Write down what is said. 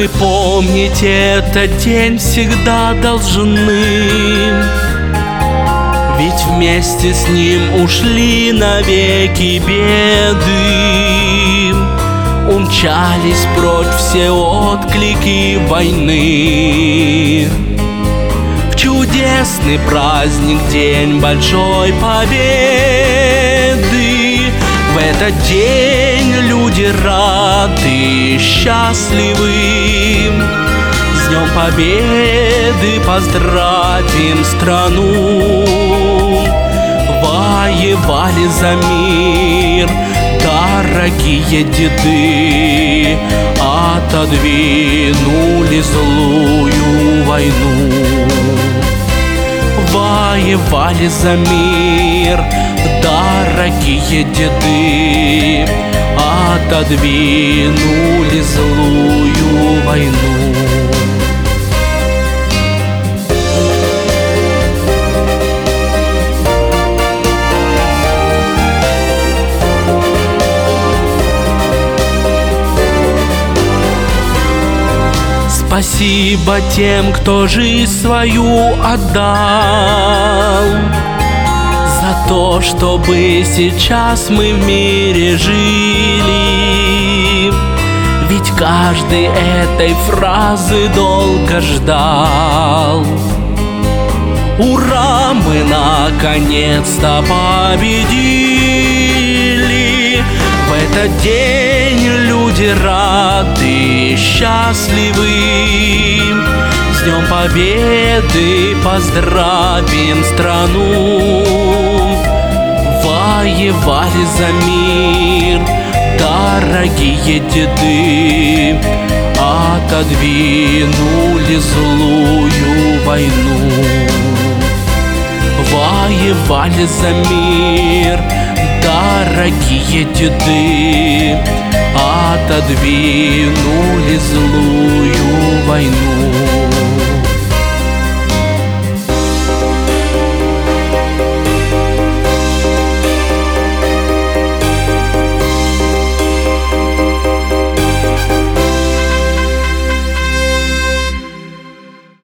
Мы помнить этот день всегда должны, ведь вместе с ним ушли навеки беды. Умчались прочь все отклики войны. В чудесный праздник, день большой победы, в этот день люди рады, счастливы. С Днем Победы поздравим страну. Воевали за мир дорогие деды, отодвинули злую войну. Воевали за мир дорогие деды, отодвинули злую войну. Спасибо тем, кто жизнь свою отдал, за то, чтобы сейчас мы в мире жили. Ведь каждый этой фразы долго ждал. Ура, мы наконец-то победили! В этот день люди рады, счастливы. С Днем Победы поздравим страну. Воевали за мир дорогие деды, отодвинули злую войну. Воевали за мир дорогие деды, отодвинули злую войну.